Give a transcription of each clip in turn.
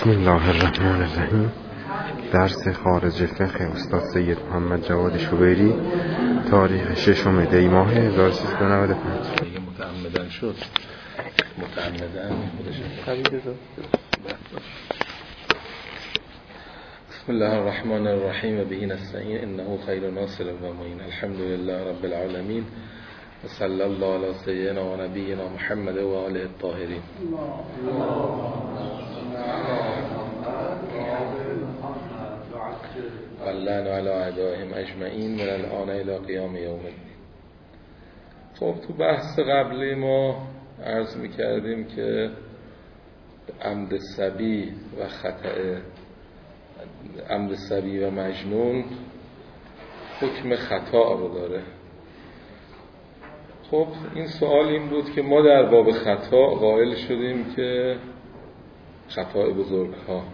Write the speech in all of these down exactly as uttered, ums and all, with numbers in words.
بسم الله الرحمن الرحیم. درس خارج فقه استاد سید محمد جواد شوبیری، تاریخ ششم دی ماه هزار و سیصد و نود و پنج. متعمدن شد متعمدن بسم الله الرحمن الرحیم. به نستعین انه خیر ناصر و معین. الحمد لله رب العالمین و صلی الله علی سیدنا و نبینا محمد و آله الطاهرین. واللعن علی اعدائهم اجمعین من الآن الی قیام یوم الدین. خب تو بحث قبلی ما عرض میکردیم که عمد صبی و خطأ عمد صبی و مجنون حکم خطا رو داره. خب این سوال این بود که ما در باب خطا قائل شدیم که خطا بزرگ ها،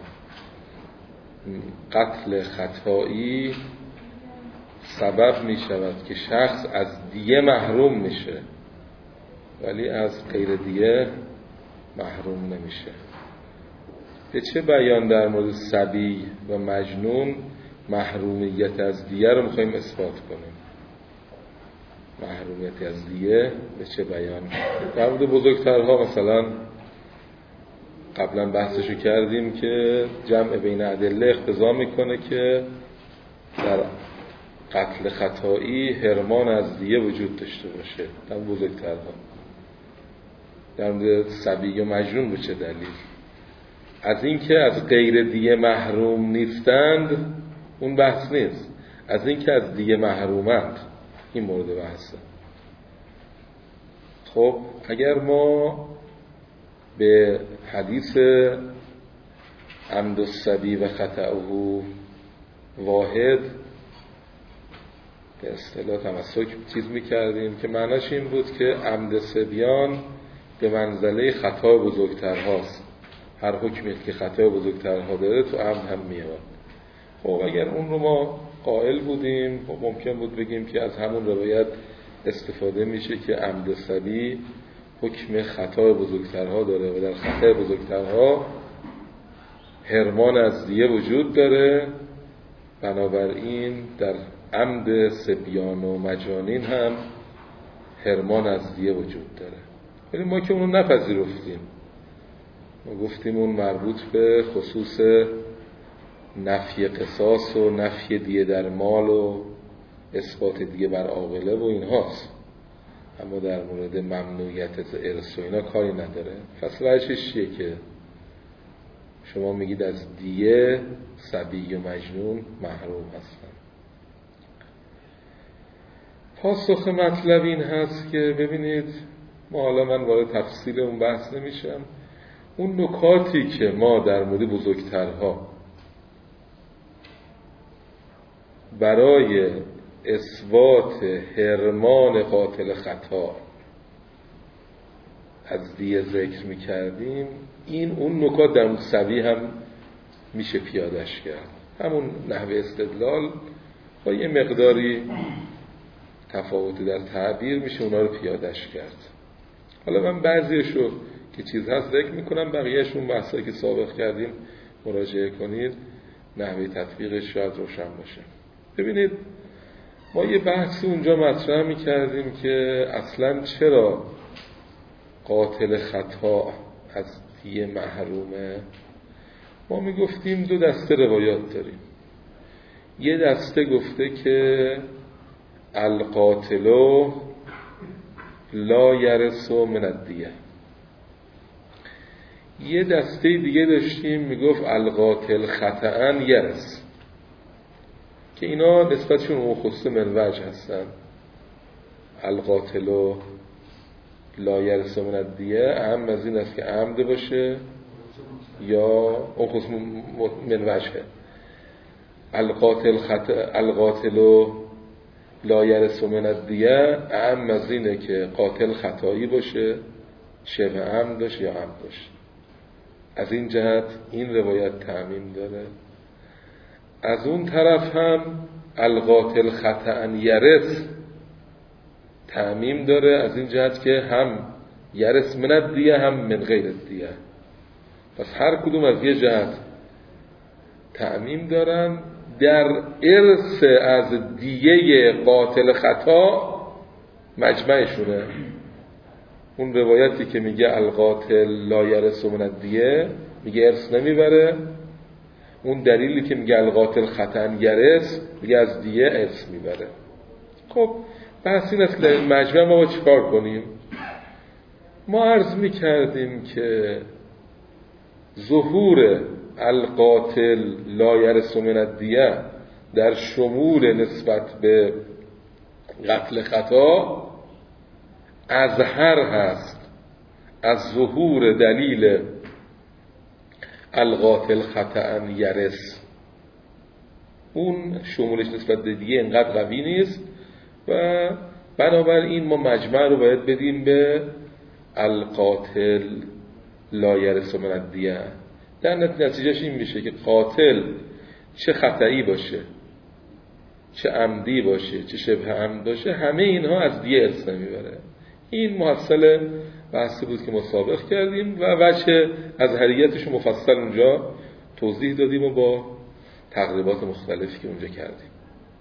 قتل خطایی سبب می شود که شخص از دیه محروم میشه ولی از غیر دیه محروم نمیشه. به چه بیان در مورد صبی و مجنون محرومیت از دیه رو میخوایم اثبات کنیم؟ محرومیت از دیه به چه بیان؟ در مورد بزرگترها مثلا قبلا بحثشو کردیم که جمع بین ادله اقتضا میکنه که در قتل خطایی حرمان از دیه وجود داشته باشه در بزرگترها. در مورد صبی و مجنون به چه دلیل؟ از اینکه از غیر دیه محروم نیستند اون بحث نیست، از اینکه از دیه محرومند این مورد بحثه. خب اگر ما به حدیث عمد الصبی و خطأه واحد به اصطلاح تمسک چیز میکردیم که معناش این بود که عمد صبیان به منزله خطا بزرگترهاست، هر حکمی که خطا بزرگترها داره تو عمد هم میاد. خب اگر اون رو ما قائل بودیم ممکن بود بگیم که از همون روایت استفاده میشه که عمد صبی حکم خطا بزرگترها داره و در خطا بزرگترها حرمان از دیه وجود داره، بنابراین در عمد صبیان و مجانین هم حرمان از دیه وجود داره. ولی ما که اونو نپذیرفتیم، ما گفتیم اون مربوط به خصوص نفی قصاص و نفی دیه در مال و اثبات دیه بر عاقله و این هاست، اما در مورد ممنوعیت ارث و اینا کاری نداره. پس وجهش چیه که شما میگید از دیه صبی و مجنون محروم هستن؟ پاسخ مطلب این هست که ببینید، ما حالا من وارد تفصیل اون بحث نمیشم، اون نکاتی که ما در مورد بزرگترها برای اثبات حرمان قاتل خطا از دیه ذکر میکردیم، این اون نکات در اون صبی هم میشه پیادش کرد. همون نحوه استدلال با یه مقداری تفاوتی در تعبیر میشه اونا رو پیادش کرد. حالا من بعضیشو که چیز هست ذکر میکنم، بقیهشون بحثایی که سابق کردیم مراجعه کنید، نحوه تطبیقش شاید روشن باشه. ببینید ما یه بحثی اونجا مطرح میکردیم که اصلا چرا قاتل خطا از دیه محرومه. ما میگفتیم دو دسته روایات داریم. یه دسته گفته که القاتلو لا یرث من الدیه، یه دسته دیگه داشتیم میگفت القاتل خطأ یرث، که اینا نسبتشون مخصوص من وجه هستن. القاتلو لا یرث من الدیه اهم از این است که عمد باشه یا اون خصوص من وجهه. القاتل خطأ القاتلو لا یرث من الدیه اهم از اینه که قاتل خطایی باشه، شبه عمد باشه یا عمد باشه. از این جهت این روایت تعمیم داره. از اون طرف هم القاتل خطأ یرث تعمیم داره، از این جهت که هم یرث من الدیه هم من غیر الدیه. پس هر کدوم از یه جهت تعمیم دارن. در ارث از دیه قاتل خطا مجمعشونه. اون روایتی که میگه القاتل لا یرث من الدیه میگه ارث نمیبره، اون دلیلی که میگه القاتل خطأ یرث میگه از دیه ارث میبره. خب بحث این است که در این مجمع ما چیکار کنیم؟ ما عرض میکردیم که ظهور القاتل لا یرث من الدیه در شمول نسبت به قتل خطا اظهر هست از ظهور دلیل القاتل خطأ یرث. اون شمولش نسبت به دیگه اینقدر قوی نیست و بنابراین ما مجمع رو باید بدیم به القاتل لا یرث من الدیه. در نتیجهش این میشه که قاتل چه خطایی باشه، چه عمدی باشه، چه شبه عمد باشه، همه اینها از دیه ارث نمیبره. این محصل بحثی بود که ما سابق کردیم و وجه از حریتش مفصل اونجا توضیح دادیم و با تقریبات مختلفی که اونجا کردیم.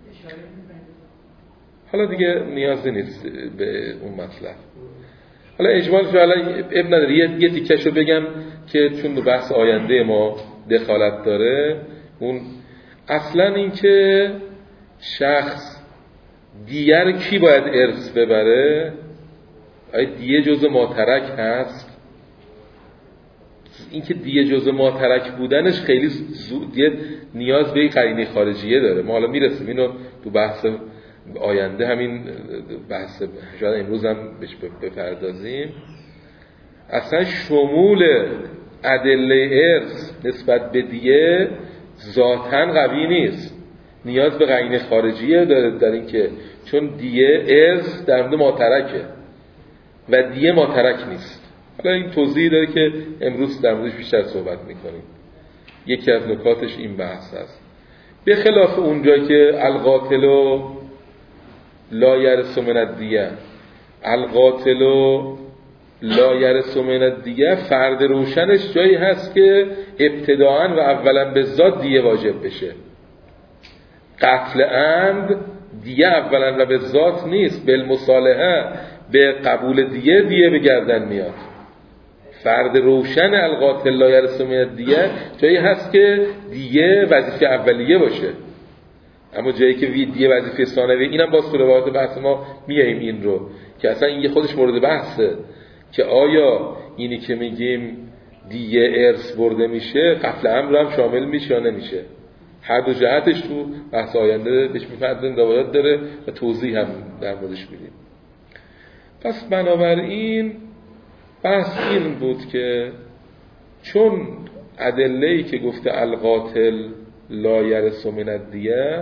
حالا دیگه نیازی نیست به اون مطلب. حالا اجمالش حالا اب نداره، یه, یه تیکشو بگم که چون به بحث آینده ما دخالت داره. اون اصلا این که شخص دیگر کی باید ارث ببره، آیا دیه جزء ماترک هست؟ این که دیه جزء ماترک بودنش خیلی زودیه نیاز به قرینه خارجیه داره. ما حالا میرسیم اینو تو بحث آینده، همین بحث شاید امروز هم بهش بپردازیم. اصلا شمول ادله ارث نسبت به دیه ذاتاً قوی نیست، نیاز به قرینه خارجیه داره در این که چون دیه ارث در مورد ماترکه و دیه ماترک نیست. حالا این توضیح داره که امروز در موردش بیشتر صحبت میکنیم. یکی از نکاتش این بحث است. به خلاف اونجا که القاتل لا یرث من الدیه، القاتل لا یرث من الدیه فرد روشنش جایی هست که ابتداعاً و اولاً به ذات دیه واجب بشه. قتل عمد دیه اولاً و به ذات نیست، بالمصالحه به قبول دیه دیه به گردن میاد. فرد روشن القاتل لا یرث من الدیه جایی هست که دیه وظیفه اولیه باشه، اما جایی که دیه وظیفه ثانویه. اینم باز تو روایات بحث ما میاییم این رو که اصلا این خودش مورد بحثه که آیا اینی که میگیم دیه ارث برده میشه قتل عمد رو هم شامل میشه یا نمیشه. هر دو جهتش تو بحث آینده بهش میپردازیم، روایات داره و توضیح هم در موردش میدیم. پس بنابراین بحث این بود که چون ادله‌ای که گفته القاتل لا یرث من الدیه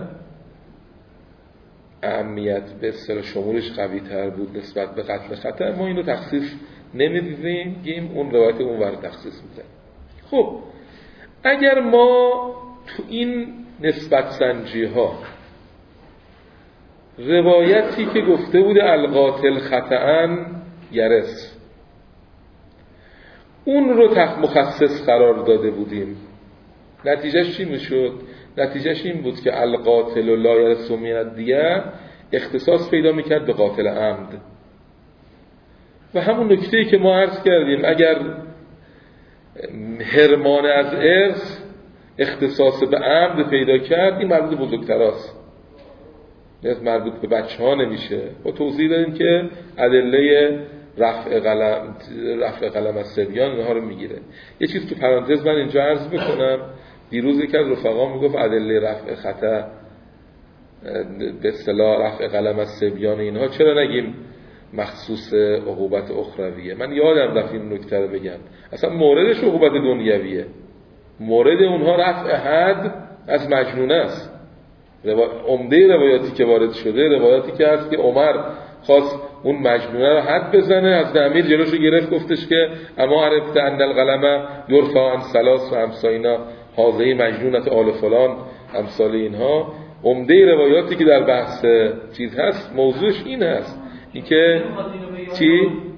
اهمیت به اصطلاح شمولش قوی تر بود نسبت به قتل خطا، ما اینو تخصیص نمیدیم، گیم اون روایت اون ور تخصیص میدیم. خب اگر ما تو این نسبت سنجی ها روایتی که گفته بوده القاتل خطأ یرث اون رو تخ مخصص قرار داده بودیم، نتیجهش چی میشد؟ نتیجهش این بود که القاتل لا یرث من الدیه اختصاص پیدا میکرد به قاتل عمد. و همون نکته‌ای که ما عرض کردیم اگر حرمان از ارث اختصاص به عمد پیدا کرد این مربوط بزرگتراست، نیست مربوط به بچه ها نمیشه. با توضیح دادیم که ادله رفع قلم رفع قلم از صبیان اینها رو میگیره. یه چیز تو پرانتز من اینجا عرض بکنم، دیروز یکی از رفقا میگفت ادله رفع خطا به اصطلاح رفع قلم از صبیان اینها چرا نگیم مخصوص عقوبت اخرویه. من یادم رفت این نکته رو بگم، اصلا موردش عقوبت دنیویه، مورد اونها رفع حد از مجنون است. عمده روایاتی که وارد شده روایاتی که هست که عمر خواست اون مجنونه رو حد بزنه، از امیر جلوشو گرفت گفتش که اما عرفت ان القلم یرفع عن ثلاث و امثالینا هذه مجنونت آل فلان امثال اینها. عمده روایاتی که در بحث چیز هست موضوعش این هست، این که چی؟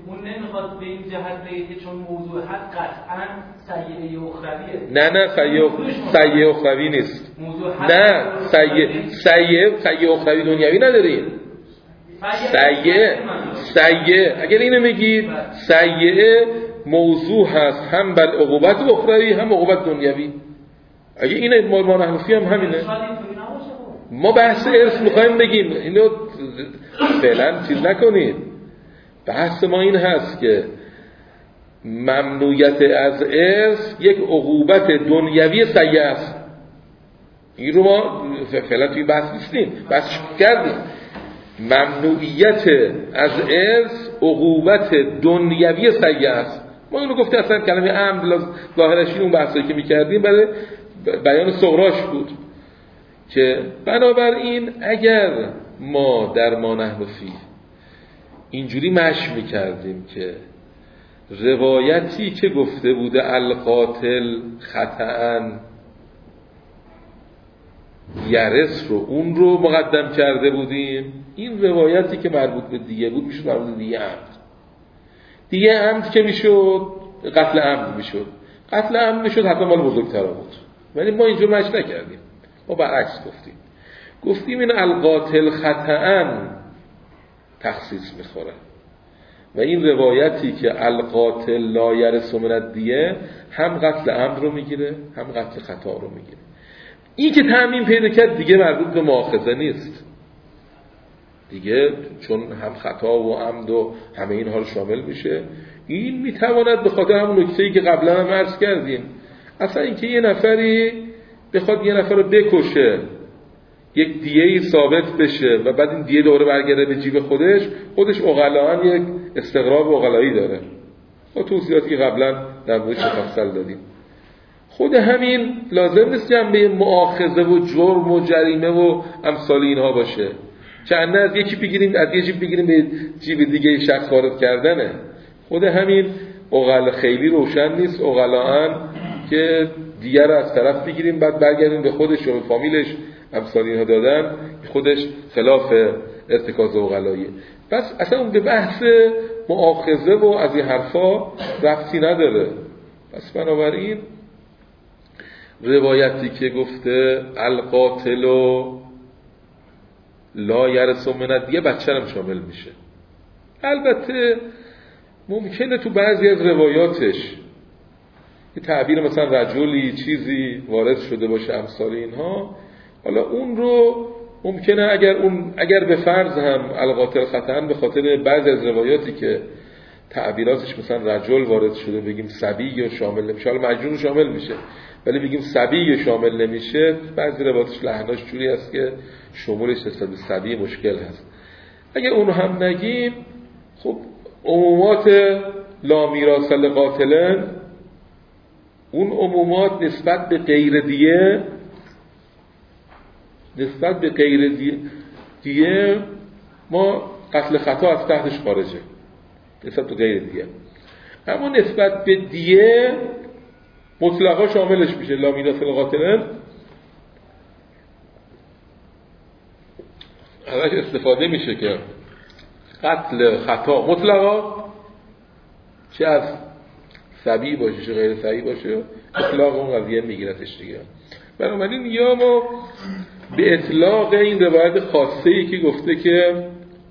میخواد به این جهت بگه که چون موضوع حق قطعا سیئه اخرویه. نه نه سیئه سیئه اخروی نیست. نه سیئه سیئه سیئه اخروی دنیوی نداریم. سیئه سیئه اگر اینو میگید سیئه موضوع هست هم بر عقوبت اخروی هم عقوبت دنیوی. اگه این ما ما حنفی هم همینه. ما بحث ارث میخوایم بگیم، اینو فعلا چیز نکنید. بحث ما این هست که ممنوعیت از ارث یک عقوبت دنیوی سیئه است. این رو ما فعلا توی بحث نیستیم، بحث کردیم. ممنوعیت از ارث عقوبت دنیوی سیئه است. ما اینو گفته اصلا کلمه عمد ظاهرش اون بحثایی که میکردیم برای بیان صغراش بود که بنابراین اگر ما در ما نحن فیه اینجوری مشی میکردیم که روایتی که گفته بوده القاتل خطأً یرس رو اون رو مقدم کرده بودیم، این روایتی که مربوط به دیه بود میشد مربوط به دیه عمد. دیه عمد که میشد قتل عمد میشد. قتل عمد میشد حتی مال بزرگترا بود. ولی ما اینجور مشی نکردیم، ما برعکس گفتیم. گفتیم این القاتل خطأً تخصیص میخوره و این روایتی که القاتل لا یرث من الدیه هم قتل عمد رو میگیره هم قتل خطا رو میگیره. این که تعمیم پیدا کرد دیگه مربوط به مؤاخذه نیست دیگه، چون هم خطا و عمد و همه اینها رو شامل میشه. این میتواند به خاطر همون نکته‌ای که قبلا هم عرض کردیم، اصلا اینکه یه نفری بخواد یه نفر رو بکشه یک دیه‌ای ثابت بشه و بعد این دیه دوباره برگرده به جیب خودش، خودش عقلاً یک استغراب عقلایی داره. با توضیحاتی که قبلا در موردش مفصل دادیم. خود همین لازم نیست جنبه مؤاخذه و جرم و جریمه و امثال اینها باشه. چند از یکی بگیریم از یه جیب بگیریم به جیب دیگه شخص وارد کردنه. خود همین عقل خیلی روشن نیست عقلاً که دیگه رو از طرف بگیریم بعد برگردیم به خودش و به فامیلش امثال اینها دادن، خودش خلاف ارتکاز عقلاییه. پس اصلا اون به بحث مؤاخذه و از این حرفا ربطی نداره. پس بنابراین روایتی که گفته القاتل لا یرث من الدیه بچه هم شامل میشه. البته ممکنه تو بعضی از روایاتش یه تعبیر مثلا رجلی چیزی وارد شده باشه امثال اینها، حالا اون رو ممکنه اگر اون اگر به فرض هم القاتل خطأً به خاطر بعضی از روایاتی که تعبیراتش مثلا رجل وارد شده بگیم صبی یا شامل نمیشه، حالا مجنون شامل میشه ولی بگیم صبی شامل نمیشه، بعضی روایاتش لحناش جوری است که شمولش نسبت به صبی مشکل هست. اگر اون هم نگیم، خب عمومات لا میراث للقاتلین، اون عمومات نسبت به غیر دیه نسبت به غیر دیه, دیه ما قتل خطا از تحتش خارجه نسبت به غیر دیه، اما نسبت به دیه مطلقا شاملش میشه. لا میراث للقاتلین ازش استفاده میشه که قتل خطا مطلقا چه از صبی باشه چه غیر صبی باشه اطلاق اون قضیه میگیرتش دیگه. بنابراین یا ما به اطلاق این روایت خاصه‌ای که گفته که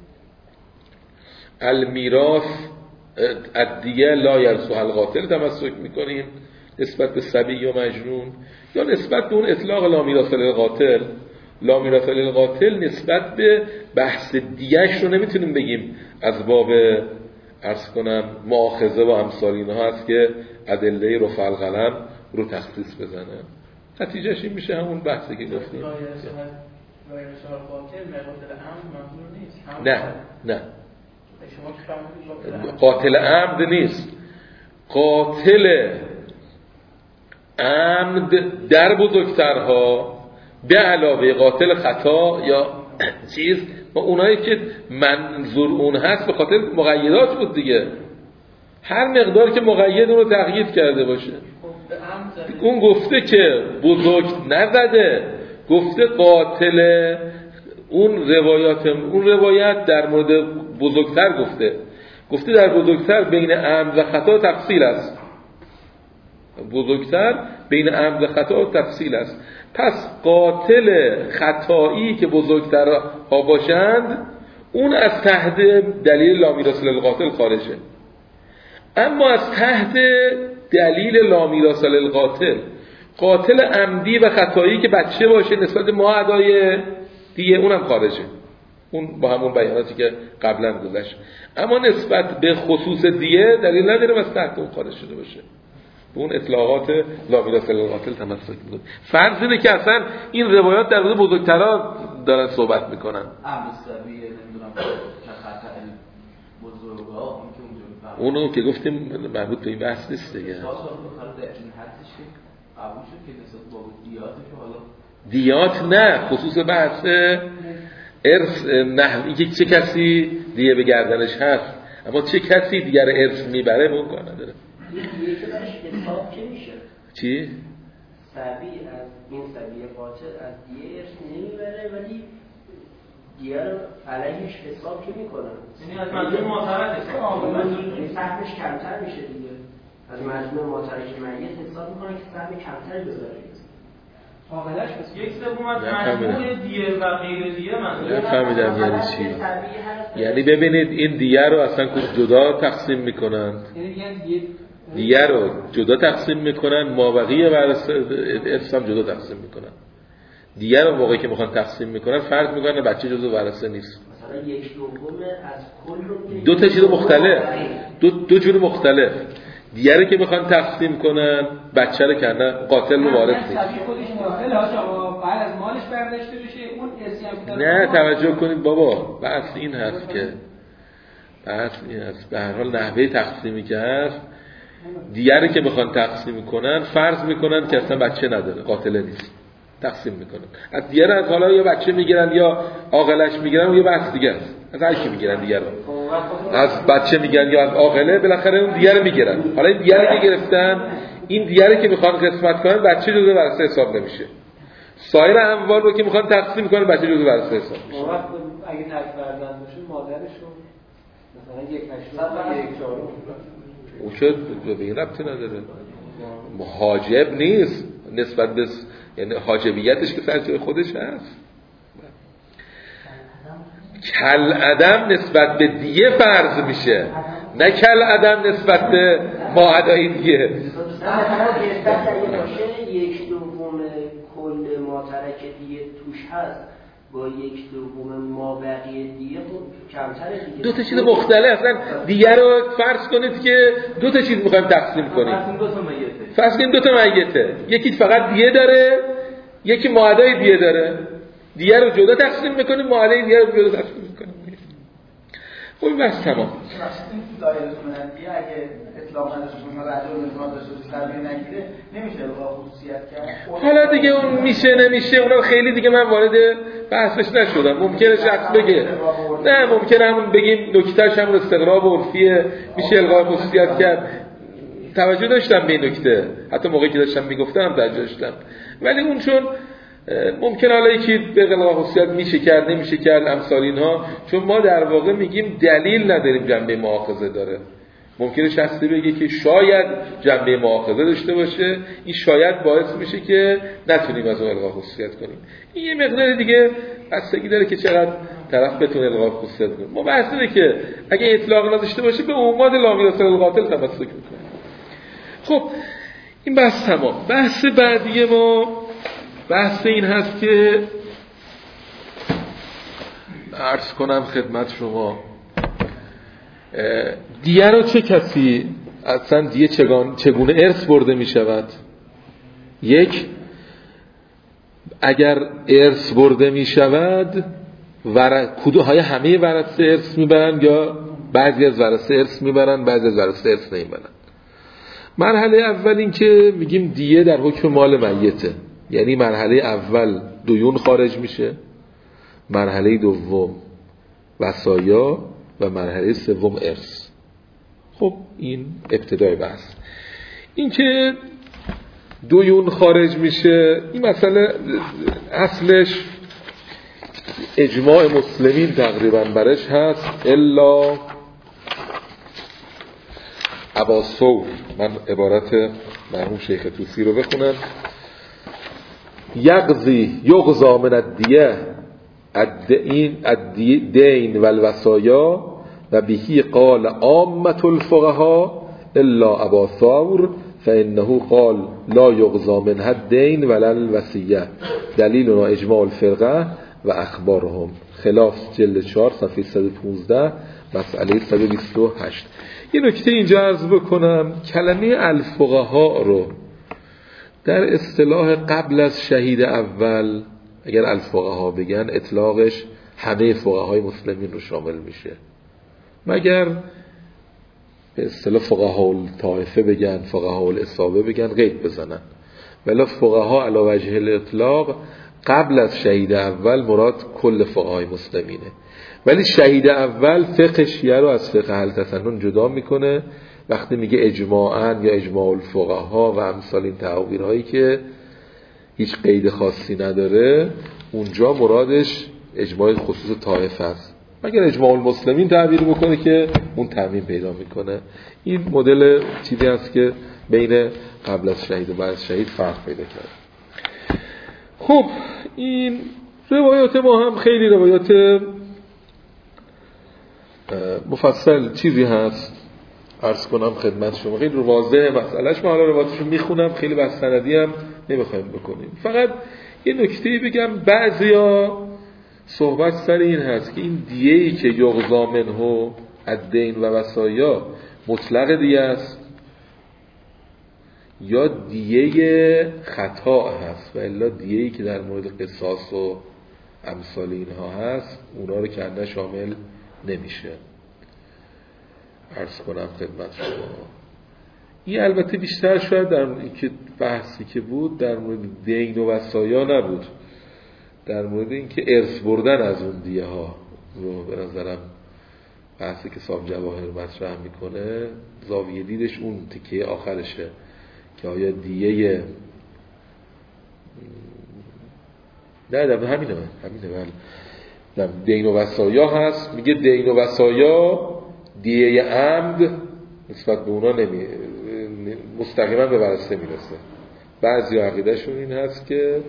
المیراث الدیه لا یرث القاتل تمسک میکنیم نسبت به صبی یا مجنون، یا نسبت به اون اطلاق لا میراث للقاتل. لا میراث للقاتل نسبت به بحث دیهش رو نمیتونیم بگیم از باب عرض کنم مؤاخذه و امثال اینها هست که ادله رفع القلم رو تخصیص بزنه. نتیجهش این میشه همون بحثی که گفتیم. نه نه قاتل عمد نیست. قاتل عمد در بزرگترها به علاوه قاتل خطا یا چیز و اونایی که منظور اون هست به خاطر مقیدات بود دیگه، هر مقدار که مقید اون رو تقیید کرده باشه. اون گفته که بزرگ نزده، گفته قاتل، اون روایات اون روایت در مورد بزرگتر گفته گفته در بزرگتر بین عمد و خطا تفصیل است. بزرگتر بین عمد و خطا تفصیل است. پس قاتل خطایی که بزرگتر ها باشند اون از تحت دلیل لا میراث للقاتل خارجه. اما از تحت دلیل لا میراث للقاتل قاتل عمدی و خطایی که بچه باشه نسبت به ما ادای دیگه اونم خارجه. اون با همون بیاناتی که قبلا گذشت. اما نسبت به خصوص دیگه دلیل نداره از تحت اون خارج شده باشه. اون اطلاقات لا میراث للقاتل تمسک می‌کنه. فرض اینه که اصلا این روایات در مورد بزرگترا دارن صحبت میکنن. عمدی نمیدونم خطا بزرگا اون که اونو که گفتیم مربوط به این بحث نیست دیگه. دیات نه، خصوص بحث ارث نه اینکه چه کسی دیگه به گردنش هست، اما چه کسی دیگر ارث میبره اون کار نداره. دیگه که درش حساب چه میشه؟ چی؟ سبی از این سبی قاتل از دیگه ارث نمیبره ولی دیگه رو علیهش حساب که میکنن، یعنی از مجموع معترض حساب یعنی سهمش کمتر میشه دیگه. از مجموع معترض میت حساب میکنن که سهم کمتری بذاره. عاقلش بس یک سوم از مجموع دیه و غیر دیه من نفهمیدم یعنی چی. یعنی ببینید این دیه رو اصلا جدا تقسیم میکنن، دیه رو جدا تقسیم میکنن، مابقی ورثه ارث هم جدا تقسیم میکنن. دیه رو موقعی که میخوان تقسیم میکنن فرض میکنن بچه جزو ورثه نیست. مثلا یک دوم از کل رو دو تا چیز مختلف، دو دو جور مختلف. دیگه رو که میخوان تقسیم کنن بچه رو کردن قاتل رو وارد نیست. بعد از مالش برداشته بشه اون ارثی هم نه توجه کنید بابا، بحث این هست که بحث این هست به هر حال نحوه تقسیمی که هست دیگه رو که میخوان تقسیم کنن فرض میکنن که اصلا بچه نداره، قاتل نیست، تقسیم میکنن. از دیگه از حالا یا بچه میگیرن یا عاقلش میگیرن، اون یه بحث دیگه است. از هر کی میگیرن دیگه رو، از بچه میگن یا از عاقله، بالاخره اون دیگه رو میگیرن. حالا این دیگه رو که گرفتن، این دیگه رو که میخوان قسمت کنن بچه جزو ورثه حساب نمیشه. سایر اموال رو که میخوان تقسیم کنن بچه جزو ورثه حساب میشه. اگه تک فرزند باشه مادرشون مثلا یک هشتم و یک چهارم اون شد به این ربطی نداره، حاجب نیست نسبت به، یعنی حاجبیتش که سر جای خودش هست. کل عدم نسبت به دیه فرض میشه، نه کل عدم نسبت به ماعدای دیه. یک دوم کل ماترک دیه توش هست با یک دوم مابقی دیه کمتره دیگه. دو تا چیز مختلف اصلا. دیگه رو فرض کنید که دو تا چیز میخوایم تقسیم کنیم. فرض کنید دو تا میته، یکی فقط دیه داره، یکی ماعدای دیه داره. دیگه رو جدا تقسیم میکنیم، معادله دیگه رو جدا تقسیم میکنیم. خب بس تمام. این دایره سنتی اگه اطلاق نداشته باشه رجل نظام داشته باشه سربی نگیره نمیشه الغا خصوصیت کرد. حالا دیگه اون میشه نمیشه اونا خیلی دیگه من وارد بحثش نشدم. ممکنه شخص بگه نه، ممکنه همون بگیم نکتهش همون استقراب عرفیه میشه الغا خصوصیت کرد. توجه داشتم به این نکته، حتی موقعی که داشتم میگفتم توجه داشتم. ولی اون چون ممکن حالا یکی به قلقا خصوصیت میشه کرد نمیشه کرد امثال اینها، چون ما در واقع میگیم دلیل نداریم جنبه مؤاخذه داره. ممکنه شخصی بگه که شاید جنبه مؤاخذه داشته باشه، این شاید باعث میشه که نتونیم از اون الغا خصوصیت کنیم. این یه مقدار دیگه بستگی داره که چقدر طرف بتونه الغا خصوصیت کنه. ما بحث اینه که اگه اطلاق نداشته باشه به عموم لا میراث للقاتل تمسک میکنه. خب این بحث تمام. بحث بعدی ما بحث این هست که عرض کنم خدمت شما دیه رو چه کسی اصلا دیه چگونه ارث برده می شود. یک، اگر ارث برده می شود ور... کدوهای همه ورثه ارث می برن یا بعضی از ورثه ارث می برن بعضی از ورثه ارث نمی برن. مرحله اول این که میگیم دیه در حکم مال میته، یعنی مرحله اول دیون خارج میشه، مرحله دوم وصایا و مرحله سوم ارث. خب این ابتدای بحث. این که دیون خارج میشه این مسئله اصلش اجماع مسلمین تقریبا برش هست، الا ابا ثور، من عبارت مرحوم شیخ طوسی رو بخونم. یغزی یغزا من الدیه الدین و الوصایا و بهی قال عامة الفقهاء الا ابا ثور فانه قال لا یغزا منها الدین ولا الوصیه دلیلنا اجماع الفرقه و اخبارهم، خلاف جلد چهار صفحه صد و پانزده مسئله صد و بیست و هشت. یه نکته اینجا عرض بکنم، کلمه الفقهاء رو در اصطلاح قبل از شهید اول اگر الفقهاء بگن اطلاقش همه فقهای مسلمین رو شامل میشه، مگر به اصطلاح فقهای الطائفه بگن، فقهای الاصابه بگن، قید بزنن. ولی فقها علی وجه الاطلاق قبل از شهید اول مراد کل فقهای مسلمینه. ولی شهید اول فقه شیعه رو از فقه اهل تسنن جدا میکنه وقتی میگه اجماعاً یا اجماع الفقها و امثال این تعابیرهایی که هیچ قید خاصی نداره، اونجا مرادش اجماع خصوص طائفه است. مگر اجماع المسلمین تعبیر بکنه که اون تعمیم پیدا میکنه. این مدل چیزی هست که بین قبل از شهید و بعد از شهید فرق پیدا کرد. خب این روایات ما هم خیلی روایات مفصل چیزی هست، عرض کنم خدمت شما خیلی واضحه مسئلهش. ما حالا روایاتشو میخونم، خیلی بحث سندی هم نمیخوایم بکنیم. فقط یه نکته بگم، بعضیا صحبت سر این هست که این دیه‌ای که یغزا منه الدین و وصایا مطلق دیه است یا دیه خطا هست، و الا دیه‌ای که در مورد قصاص و امثال اینها هست اونا رو کنده شامل نمیشه. عرض کنم خدمت شما این البته بیشتر شاید در مورد که بحثی که بود در مورد دین و وصایا نبود، در مورد اینکه ارث بردن از اون دیه ها رو به نظرم بحثی که صاحب جواهر مطرح میکنه زاویه دیدش اون تکیه آخرشه که آیا دیه نه در همینه من همینه من دین و وصایا هست، میگه دین و وصایا دیه عمد نسبت به اونا نمی مستقیما به ورثه میرسه. بعضی عقیدهشون این هست که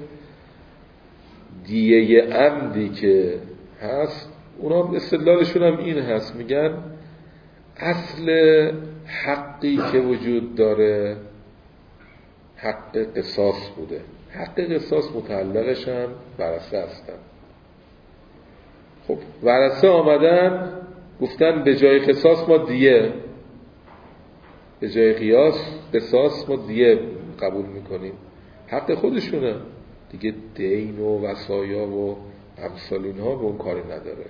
دیه عمدی که هست اونا استدلالشون هم این هست، میگن اصل حقی که وجود داره حق قصاص بوده، حق قصاص متعلقش هم ورثه هستن. خب ورثه آمدن گفتن به جای قصاص ما دیه، به جای قیاس قصاص ما دیه قبول میکنیم، حق خودشونه دیگه. دین و وصایا و امثال اینها به اون کاری نداره.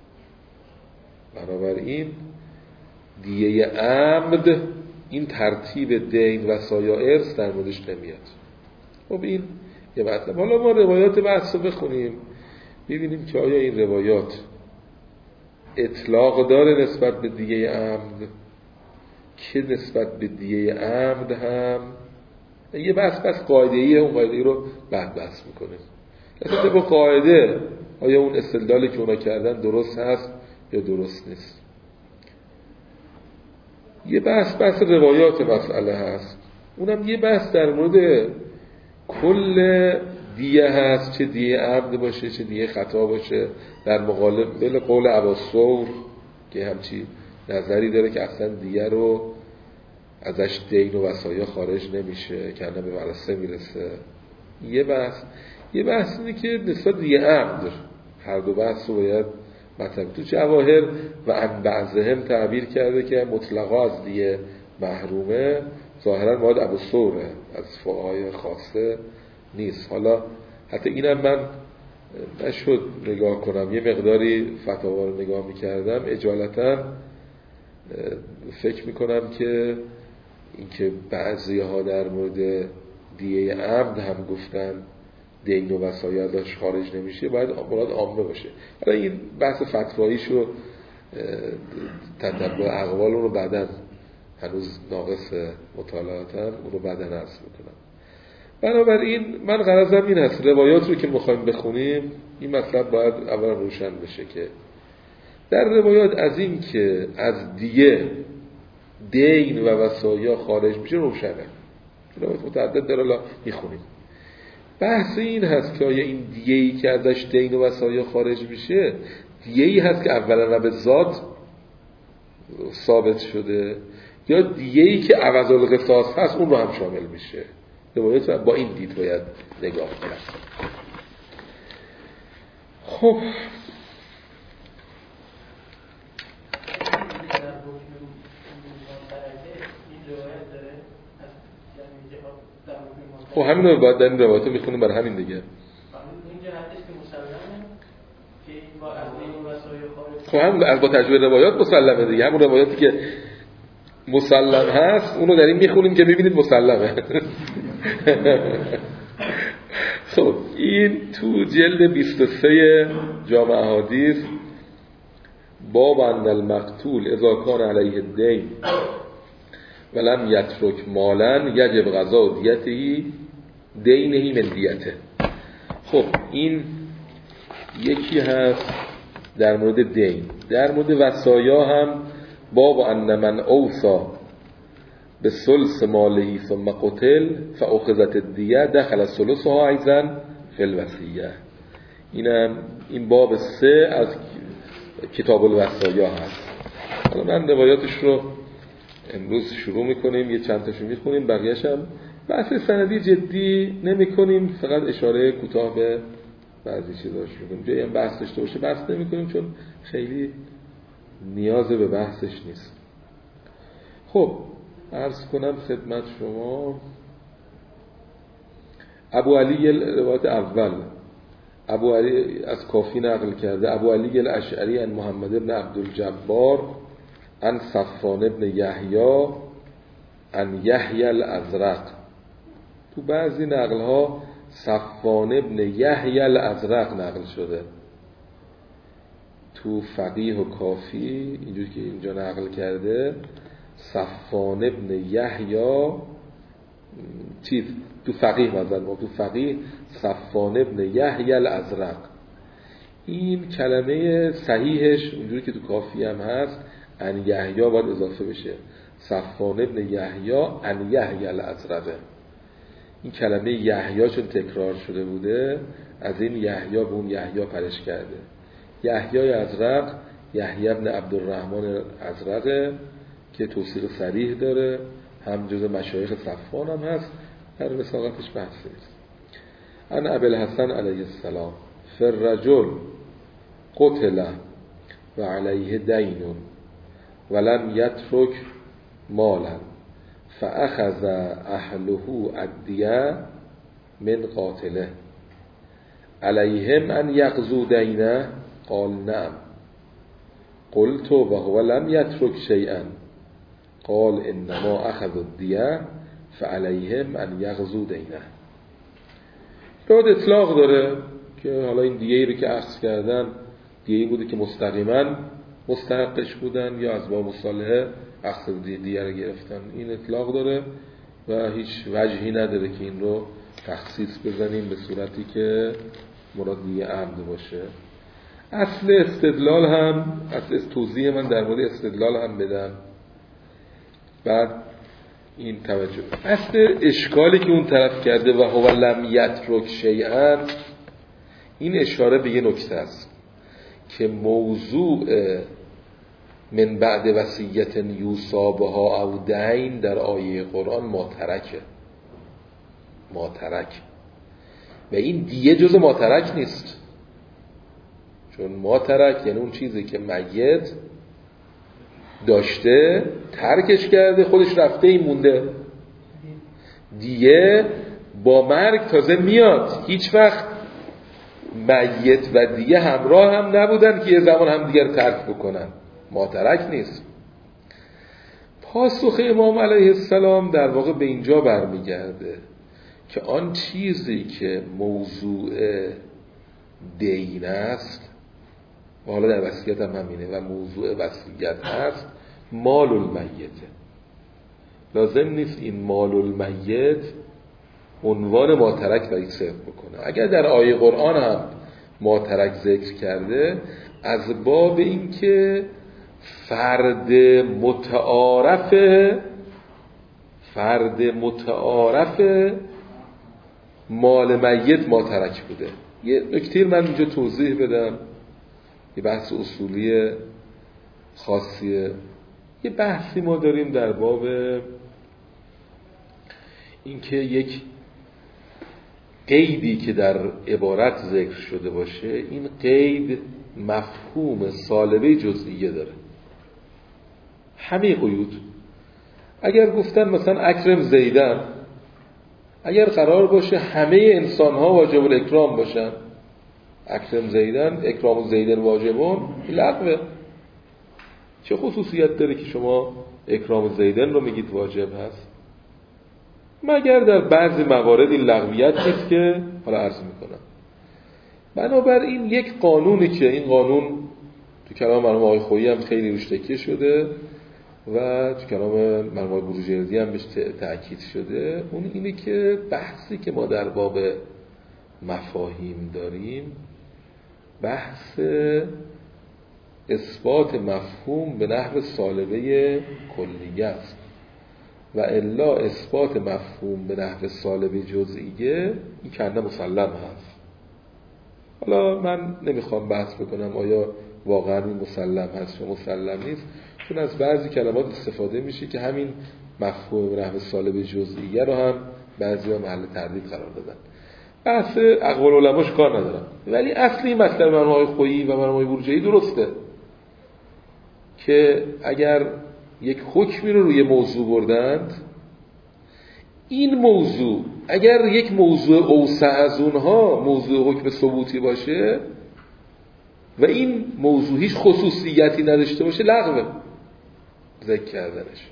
بنابراین دیه عمد این ترتیب دین وصایا ارث در موردش نمیاد. خب این یه مطلب. حالا ما روایات بحث رو بخونیم ببینیم که آیا این روایات اطلاق داره نسبت به دیه عمد که نسبت به دیه عمد هم یه بحث بس قاعده‌ای اون قاعده رو بعد بحث میکنه. اصلا با قاعده آیا اون استدلالی که اونا کردن درست هست یا درست نیست. یه بحث بحث روایات مسئله هست، اونم یه بحث در مورد کل دیه هست، چه دیه عمد باشه چه دیه خطا باشه، در مقابل قول ابا ثور که همچی نظری داره که اصلا دیه رو ازش دین و وصایا خارج نمیشه که نه به ورثه میرسه. یه بحث یه بحث اینه که نسبت دیه عمد هر دو بحث رو باید مطلب تو جواهر و ان بعضهم تعبیر کرده که مطلقا از دیه محرومه، ظاهرا باید ابو ثوره از فقهای خاصه نیست. حالا حتی اینم من نشد نگاه کنم، یه مقداری فتاوا رو نگاه میکردم اجالتا فکر میکنم که اینکه بعضی ها در مورد دیه عمد هم گفتن دین و وصایا ازش خارج نمیشه باید مراد عامه باشه. حالا این بحث فتواییشو تتبع اقوال رو بعداً هنوز ناقص مطالعاتن اون رو بعداً عرض میکنم. بنابراین من غرضم این هست روایات رو که میخوایم بخونیم این مطلب باید اولا روشن بشه که در روایات از این که از دیه دین و وصایا خارج میشه روشنه. روایت متعدد داره، لا میخونیم. بحث این هست که آیا این دیه‌ای که ازش دین و وصایا خارج میشه دیه‌ای هست که اولا نه به ذات ثابت شده یا دیه‌ای که عوض القصاص هست اون رو هم شامل میشه. روایت با این دید باید نگاه کرد. خب خب همین رو باید در این روایت رو میخونیم برای همین دیگه. خب هم از با تجربه روایات مسلمه دیگه، همون روایاتی که مسلم هست اونو در این میخونیم که میبینید مسلمه. خب این تو جلد بیست و سه جامع احادیث باب ان المقتول اذا کان علیه الدین ولم یترک مالا یجب قضاء دیته دینه من دیته. خب این یکی هست در مورد دین. در مورد وصایا هم باب ان من اوصى به ثلث ماله ثم قتل فاخذت الدیه دخل ثلثها ایضا فی الوصیه. اینم این باب سه از کتاب الوصایا هست. حالا من روایاتش رو امروز شروع میکنیم، یه چند تاشو میخونیم، بقیه‌اش هم بحث سندی جدی نمیکنیم، فقط اشاره کوتاه به بعضی چیزاش میکنیم. جایی هم بحث داشته باشه بحث نمیکنیم چون خیلی نیاز به بحثش نیست. خب عرض کنم خدمت شما ابو علی روایت اول ابو علی از کافی نقل کرده، ابو علی الاشعری عن محمد بن عبدالجبار عن صفوان بن یحیی عن یحیی الازرق. تو بعضی نقل ها صفوان بن یحیی الازرق نقل شده، تو فقیه و کافی اینجوری که اینجا نقل کرده صفوان بن یحیی چیز تو فقیه مثلا تو فقیه صفوان بن یحیی الازرق. این کلمه صحیحش اونجوری که تو کافی هم هست ان یحیی باید اضافه بشه، صفوان بن یحیی ان یحیی الازرق. این کلمه یحیی چون تکرار شده بوده از این یحیی به اون یحیی پرش کرده. یحیی ازرق یحیی بن عبدالرحمن ازرق که توصیق صریح داره، هم جز مشایخ صفوان هم هست، در وثاقتش بحثی نیست. ان ابی الحسن علیه السلام فالرجل قتل و علیه دین ولم یترک مالا فاخذ اهله الدیه من قاتله علیهم ان یقضوا دینه قال نعم قلت و هو لم یترک شیئا قال انما اخذ الدیه فعلیهم ان یقضوا دینه. بعد اطلاق داره که حالا این دیه‌ای رو که اخذ کردن دیه‌ای بوده که مستقیما مستحقش بودن یا از با مصالحه اخذ دیه رو گرفتن. این اطلاق داره و هیچ وجهی نداره که این رو تخصیص بزنیم به صورتی که مراد دیگه عمد باشه. اصل استدلال هم اصل توضیح من در مورد استدلال هم بدم بعد این توجه. اصل اشکالی که اون طرف کرده و هو لم یترک شیئا، این اشاره به یه نکته است که موضوع من بعد وصیت یوصی بها او دین در آیه قرآن ماترکه ماترک و این دیگه جز ماترک نیست، چون ماترک یعنی اون چیزی که میت داشته ترکش کرده خودش رفته این مونده، دیگه با مرگ تازه میاد. هیچ وقت میت و دیگه همراه هم نبودن که یه زمان هم دیگر ترک بکنن، ماترک نیست. پاسخ امام علیه السلام در واقع به اینجا برمیگرده که آن چیزی که موضوع دین است و حالا در وصیت هم همینه و موضوع وصیت هست مال المیت، لازم نیست این مال المیت عنوان ماترک برای صرف بکنه. اگر در آیه قرآن هم ماترک ذکر کرده از باب این که فرد متعارف فرد متعارف مال میت ما ترک بوده. یه نکته من اینجا توضیح بدم، یه بحث اصولی خاصیه. یه بحثی ما داریم در باب اینکه یک قیدی که در عبارت ذکر شده باشه، این قید مفهوم سالبه جزئیه داره. همه قیود اگر گفتن مثلا اکرم زیدن، اگر قرار باشه همه انسان ها واجب الاکرام باشن، اکرم زیدن اکرام زیدن واجبون، لغوه. چه خصوصیت داره که شما اکرام زیدن رو میگید واجب هست؟ مگر در بعضی موارد این لغویت نیست که حالا عرض میکنم. بنابراین یک قانونی که این قانون تو کلام مرحوم آقای خویی هم خیلی روش تکیه شده و تو کلام مرحوم آقای بروجردی هم بهش تأکید شده، اون اینه که بحثی که ما در باب مفاهیم داریم بحث اثبات مفهوم به نحو سالبه کلیه است و الا اثبات مفهوم به نحو سالبه جزئیه این کنده مسلم هست. حالا من نمیخوام بحث بکنم آیا واقعا این مسلم هست یا مسلم نیست، چون از بعضی کلمات استفاده میشه که همین مفهوم به نحو سالبه جزئیه رو هم بعضی ها محل تردید قرار دادن. بحث اقوال علماش کار ندارم، ولی اصلی مطلب مرحوم آقای خویی و مرحوم آقای بروجردی درسته که اگر یک حکمی رو روی موضوع بردند، این موضوع اگر یک موضوع اوسع از اونها موضوع حکم ثبوتی باشه و این موضوع هیچ خصوصیتی نداشته باشه، لغوه ذکر کردنش.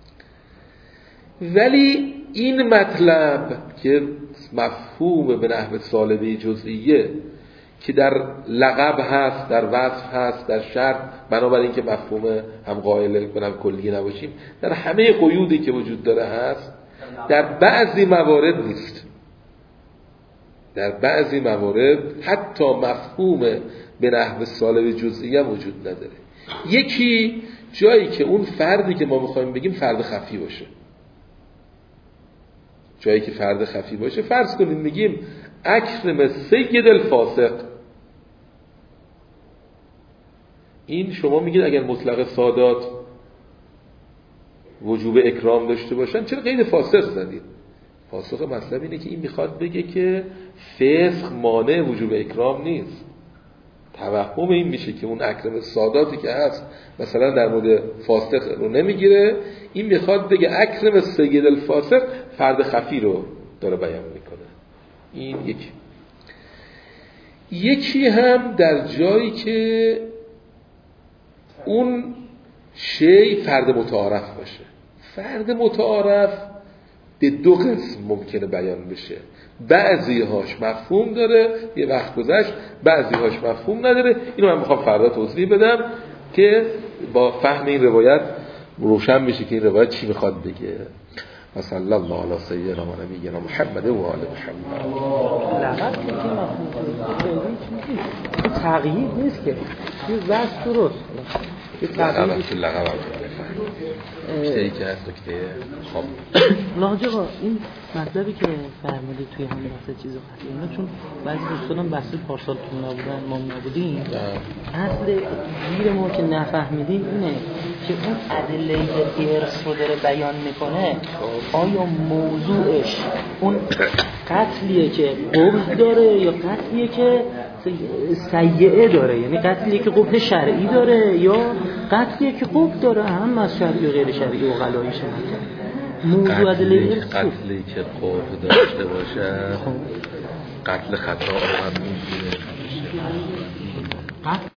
ولی این مطلب که مفهوم به نحو سالبه جزئیه که در لقب هست، در وصف هست، در شرط، بنابراین که مفهوم هم قائل کنم کلیه نباشیم، در همه قیودی که وجود داره هست، در بعضی موارد نیست. در بعضی موارد حتی مفهوم به نحو سالبه جزئیه وجود نداره. یکی جایی که اون فردی که ما میخوایم بگیم فرد خفی باشه، جایی که فرد خفی باشه، فرض کنیم میگیم اکرم سید الفاسق، این شما میگید اگر مطلق سادات وجوب اکرام داشته باشن چرا قید فاسق زدید؟ فاسق مطلب اینه که این میخواد بگه که فسق مانع وجوب اکرام نیست. توهم این میشه که اون اکرم ساداتی که هست مثلا در مورد فاسق رو نمیگیره، این میخواد بگه اکرم سید الفاسق فرد خفی رو داره بیان میکنه. این یکی. یکی هم در جایی که اون شی فرد متعارف باشه. فرد متعارف به دو قسم ممکنه بیان بشه، بعضی هاش مفهوم داره، یه وقت گذشت، بعضی هاش مفهوم نداره. اینو من میخوام فردا توضیح بدم که با فهم این روایت روشن بشه که این روایت چی میخواد بگه. صلی الله علی سیدنا و نبینا محمد و آل محمد. لقب که مفهوم تغییر نیست که یه وصف درست یه تغییر نیست. لقب نکته‌ای که هست نکته خب لاجقا این مطلبی که فرمودید توی همین بحث چیزا هست اینا، چون بعضی دوستانم بحث پارسال که نبودن ما نبودیم، اصل گیر ما که نفهمیدیم اینه که اون ادله ارث رو داره بیان میکنه، آیا موضوعش اون قتلیه که قبح داره یا قتلیه که سیئه داره، یعنی قتلیه که قبح شرعی داره یا قتلیه که قبح داره، هم از شرعی و غیر شرعی و غلایش موضوع ادله ارث. قتلی که قبح داشته باشه قتل خطا هم میگیره.